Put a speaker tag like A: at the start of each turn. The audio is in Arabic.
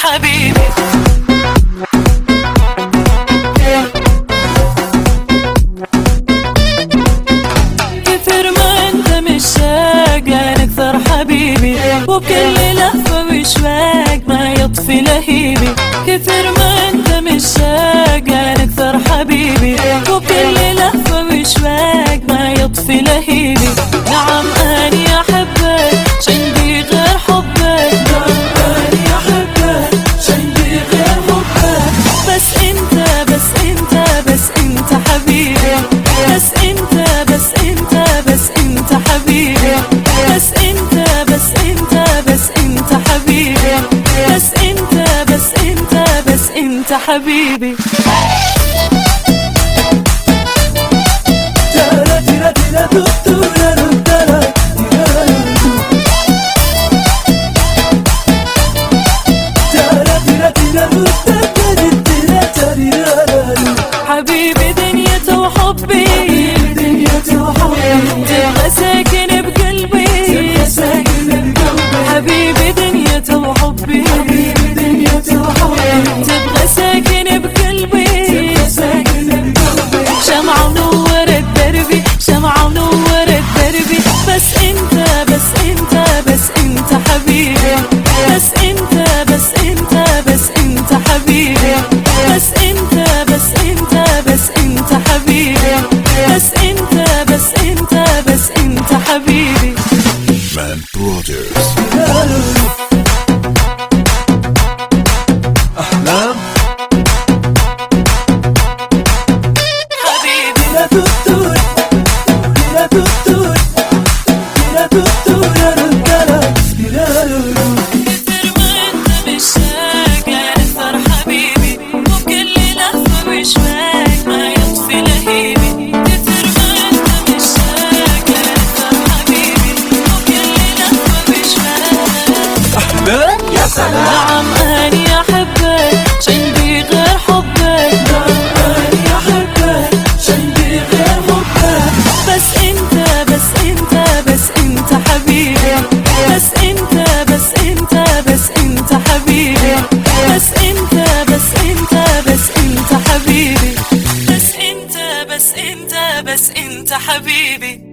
A: حبيبي. كثر ما انت مشتاق اكثر حبيبي، وبكل لهفة وشواق ما يطفي لهيبي. كثر ما انت مشتاق اكثر حبيبي، وبكل لهفة وشواق ما يطفي لهيبي. نعم اني احبك عندي غير حبك، نعم اني احبك عندي غير حبك. بس انت بس انت بس انت حبيبي، بس انت بس انت بس انت حبيبي. بس انت بس انت بس انت حبيبي، بس انت بس انت بس انت حبيبي. حبيبي دنيته وحبي، تبغى ساكن بقلبي. حبيبي دنيته وحبي، تبغى ساكن بقلبي. شمعة ونورت دربي، شمعة ونورت دربي. بس انت بس انت بس انت حبيبي، بس انت بس انت بس انت حبيبي. بس انت بس انت بس انت حبيبي، بس انت بس انت بس انت حبيبي.
B: Man Brothers. أحلام
A: حبيبي
C: لا تطول لا تطول لا تطول يا رجالة.
A: كثر ما انت مشتاق اكثر حبيبي، وبكل لهفة وشواق ما يطفي لهيبي. كثر ما انت مشتاق اكثر حبيبي، وبكل لهفة وشواق.
C: أحلام يا سلام.
A: نعم اني احبك عندي غير حبك،
C: نعم أني أحبك عندي غير حبك.
A: بس انت بس انت بس انت حبيبي. بس انت بس انت بس انت حبيبي. بس انت بس انت بس انت حبيبي. بس انت بس انت بس انت حبيبي.